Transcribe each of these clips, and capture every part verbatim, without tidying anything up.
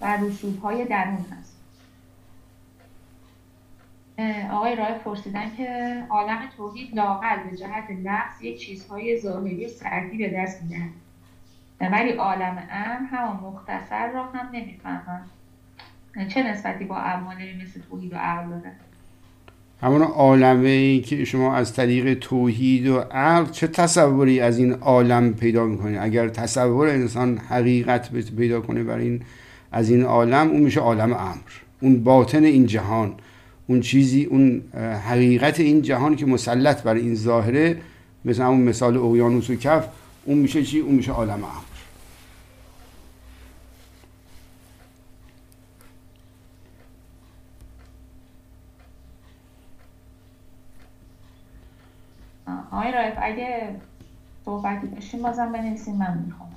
و رسوب‌های درون هست. آقای رائف پرسیدن که عالم توحید لااقل به جهت لفظ یک چیزهای ظاهری و سردی به دست می‌دهد، ولی عالم امر همان مختصر را هم نمی‌فهمند. چه نسبتی با اعمالی مثل توحید و عقل داره؟ همون عالمی که شما از طریق توحید و عقل چه تصوری از این عالم پیدا میکنید؟ اگر تصور انسان حقیقت پیدا کنه برای این از این عالم، اون میشه عالم امر، اون باطن این جهان، اون چیزی، اون حقیقت این جهان که مسلط بر این ظاهره، مثل همون مثال اقیانوس و کف، اون میشه چی؟ اون میشه عالم امر. آقای رائف اگه صحبتی داشتیم بازم بنویسیم، من میخوام.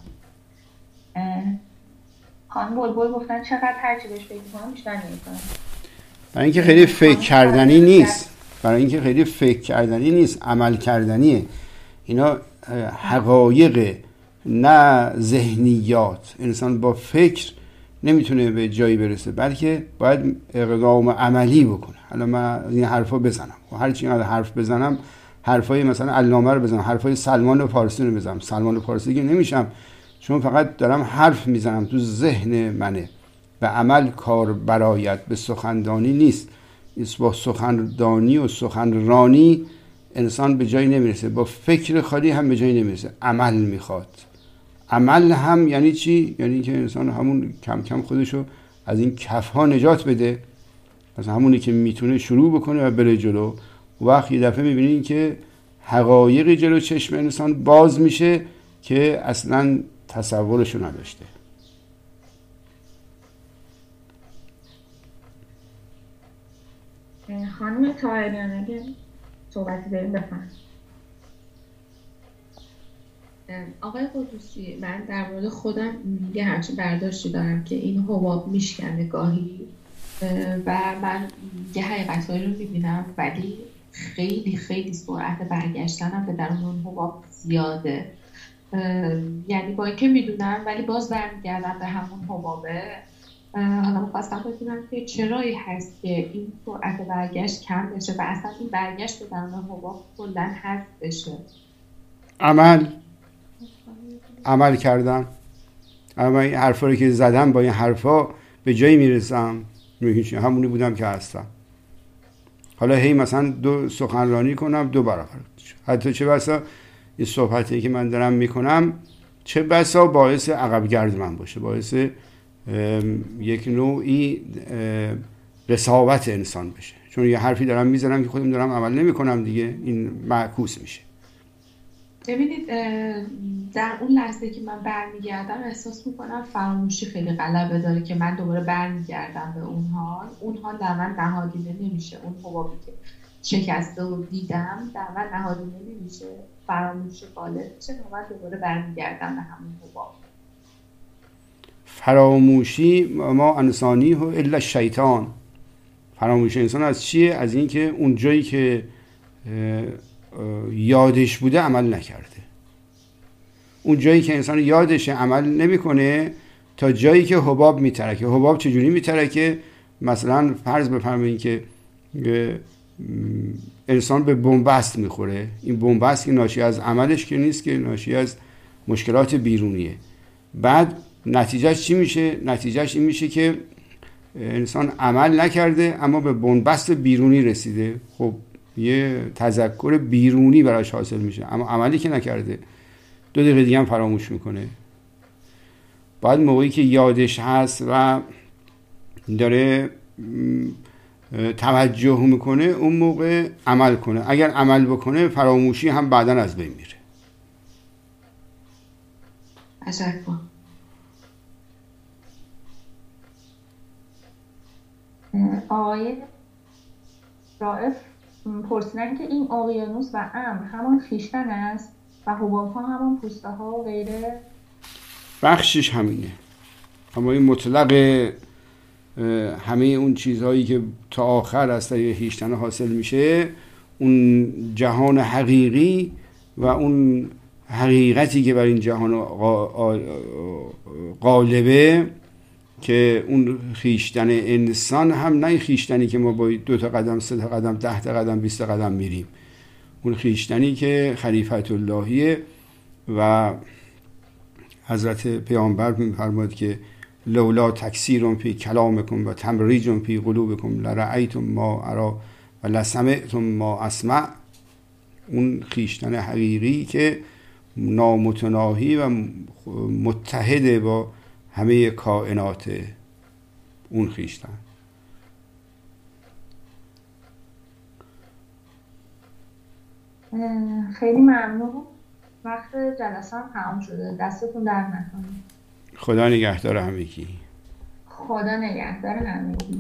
خانم بلبل گفتن چقدر هرچی بهش فکر کنم بیشتر نمیکنم. برای اینکه خیلی فکر کردنی نیست، برای اینکه خیلی فکر کردنی نیست، عمل کردنیه. اینا حقایق نه ذهنیات. انسان با فکر نمیتونه به جایی برسه، بلکه باید اقدام عملی بکنه. حالا من این حرفا بزنم و هر چی اینقدر حرف بزنم، حرفای مثلا علامه رو بزنم، حرفای سلمان فارسی رو بزنم، سلمان فارسی که نمیشم، چون فقط دارم حرف میزنم، تو ذهن منه. به عمل کار برایت، به سخندانی نیست. با سخندانی و سخنرانی انسان به جایی نمیرسه، با فکر خالی هم به جایی نمیرسه. عمل میخواد. عمل هم یعنی چی؟ یعنی که انسان همون کم کم خودشو از این کفها نجات بده، از همونی که میتونه شروع بکنه و بره جلو. وقت یه دفعه میبینین که حقایقی جلو چشم انسان باز میشه که اصلا تصورشو نداشته. خانم طاهریان اگه صحبتی داریم بفرمایید. آقای قدوسی، من در مورد خودم یه همچین برداشتی دارم که این حباب میشکنه گاهی و من یه حقیقتهایی رو میبینم، ولی خیلی خیلی سرعت برگشتنم به درون اون حباب زیاده. یعنی با اینکه میدونم ولی باز برمیگردم به همون حبابه. حالا می‌خواستم بدونم که چرایی هست که این سرعت برگشت کم بشه و اصلا این برگشت به درون حباب کلاً حذف بشه. عمل عمل کردن. اما این حرفا رو که زدم، با این حرفا به جایی میرسم، میگم همونی بودم که هستم. حالا هی مثلا دو سخنرانی کنم دو برابر، حتی چه بسا این صحبتی که من دارم میکنم چه بسا باعث عقب گرد من باشه، باعث یک نوعی قساوت انسان بشه، چون یه حرفی دارم میزنم که خودم دارم عمل نمیکنم دیگه، این معکوس میشه. ببینید در اون لحظه که من برمیگردم احساس میکنم فراموشی خیلی غلبه داره که من دوباره برمیگردم به اون حال. اون حال در من نهادینه نمیشه. اون حبابی که شکسته و دیدم در من نهادینه نمیشه، فراموشی غالب میشه و من دوباره برمیگردم به همون حباب. فراموشی ما انسانی ها الا شیطان. فراموشی انسان از چیه؟ از این که اون جایی که یادش بوده عمل نکرده. اون جایی که انسان یادش عمل نمیکنه تا جایی که حباب میترکه. حباب چجوری میترکه؟ مثلا فرض بفرمایید که انسان به بنبست میخوره. این بنبست که ناشی از عملش که نیست، که ناشی از مشکلات بیرونیه. بعد نتیجهش چی میشه؟ نتیجهش این میشه که انسان عمل نکرده اما به بنبست بیرونی رسیده. خب یه تذکر بیرونی براش حاصل میشه اما عملی که نکرده. دو دقیقه دیگه هم فراموش میکنه. بعد موقعی که یادش هست و داره توجه میکنه، اون موقع عمل کنه. اگر عمل بکنه فراموشی هم بعداً از بین میره. تشکر. آقای رائف پرسیدن که این اقیانوس و امر همان خویشتن است و حباب ها همان پوسته ها و غیره. بخشش همینه، اما این مطلق همه اون چیزهایی که تا آخر از طریق خویشتن حاصل میشه، اون جهان حقیقی و اون حقیقتی که بر این جهان غالبه، که اون خیشتن انسان هم نه خیشتنی که ما با دو تا قدم، سه تا قدم، ده تا قدم، بیست تا قدم میریم. اون خیشتنی که خلیفت اللهیه و حضرت پیامبر می‌فرماد که لولا تکثیر فی کلامکم و تمریج فی قلوبکم لرأیتم ما ارا و لسمعتم ما اسمع. اون خیشتن حقیقی که نامتناهی و متحد با همه کائنات، اون خیشتن. خیلی ممنون. وقت جلسه هم تمام شده. دستتون در نکنه. خدا نگهدار همگی. خدا نگهدار همگی.